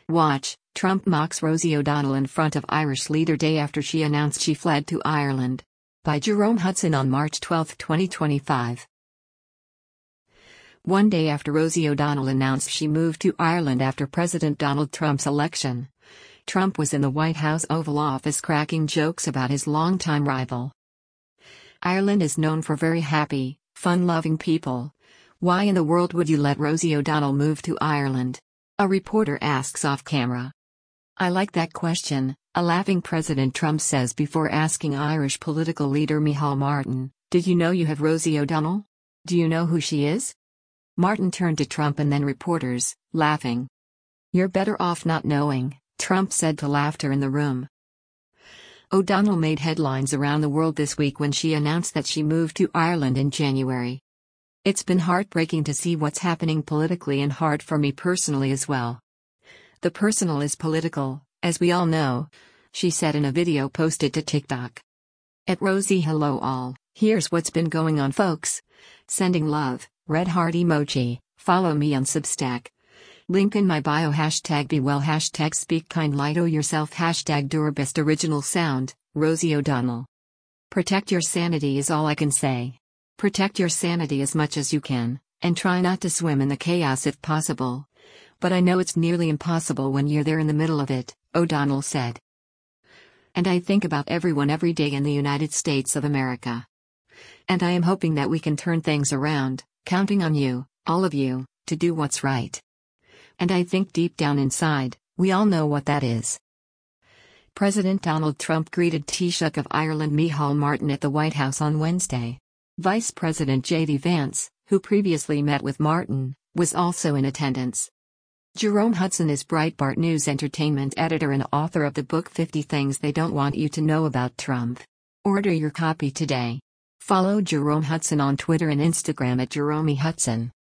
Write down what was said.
Watch, Trump mocks Rosie O'Donnell in front of Irish leader day after she announced she fled to Ireland. By Jerome Hudson on March 12, 2025. One day after Rosie O'Donnell announced she moved to Ireland after President Donald Trump's election, Trump was in the White House Oval Office cracking jokes about his longtime rival. Ireland is known for very happy, fun-loving people. Why in the world would you let Rosie O'Donnell move to Ireland? A reporter asks off-camera. I like that question, a laughing President Trump says before asking Irish political leader Micheál Martin, did you know you have Rosie O'Donnell? Do you know who she is? Martin turned to Trump and then reporters, laughing. You're better off not knowing, Trump said to laughter in the room. O'Donnell made headlines around the world this week when she announced that she moved to Ireland in January. It's been heartbreaking to see what's happening politically and hard for me personally as well. The personal is political, as we all know, she said in a video posted to TikTok. At Rosie hello all, here's what's been going on folks. Sending love, red heart emoji, follow me on Substack. Link in my bio #be well #speak kind light o yourself #durabest original sound, Rosie O'Donnell. Protect your sanity is all I can say. Protect your sanity as much as you can, and try not to swim in the chaos if possible. But I know it's nearly impossible when you're there in the middle of it, O'Donnell said. And I think about everyone every day in the United States of America. And I am hoping that we can turn things around, counting on you, all of you, to do what's right. And I think deep down inside, we all know what that is. President Donald Trump greeted Taoiseach of Ireland Micheál Martin at the White House on Wednesday. Vice President J.D. Vance, who previously met with Martin, was also in attendance. Jerome Hudson is Breitbart News entertainment editor and author of the book 50 Things They Don't Want You to Know About Trump. Order your copy today. Follow Jerome Hudson on Twitter and Instagram @JeromeHudson.